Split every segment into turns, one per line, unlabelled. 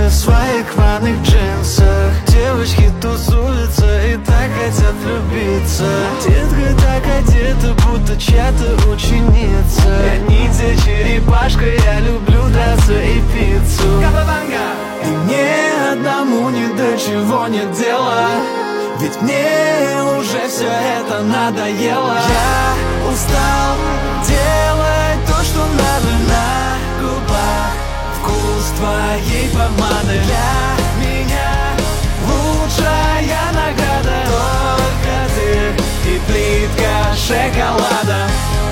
в своих рваных джинсах. Девочки тусуются и так хотят влюбиться. Детка так одета, будто чья-то ученица. Я ниндзя, черепашка, я люблю драться и пиццу. И мне одному ни до чего нет дела, ведь мне уже все это надоело. Я устал делать то, что надо на губах. Вкус твоей помады для меня лучшая награда. Только ты и плитка шоколада.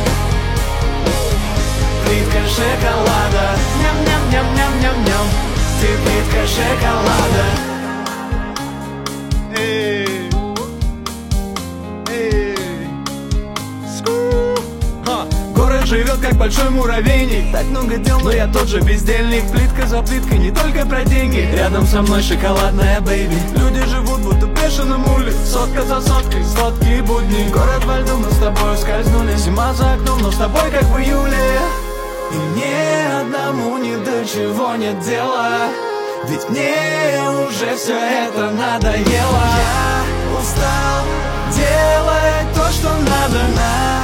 Плитка шоколада. Ням-ням-ням-ням-ням-ням. Ты плитка шоколада. Эй, эй. Город живет как большой муравейник. Так много дел, но я тот же бездельник. Плитка за плиткой, не только про деньги. Рядом со мной шоколадная бэйби. Люди живут будто в бешеном уле. Сотка за соткой, сладкие будни. Город во льду, мы с тобой скользнули. Зима за окном, но с тобой как в июле. И мне одному ни до чего нет дела, ведь мне уже все это надоело. Я устал делать то, что надо на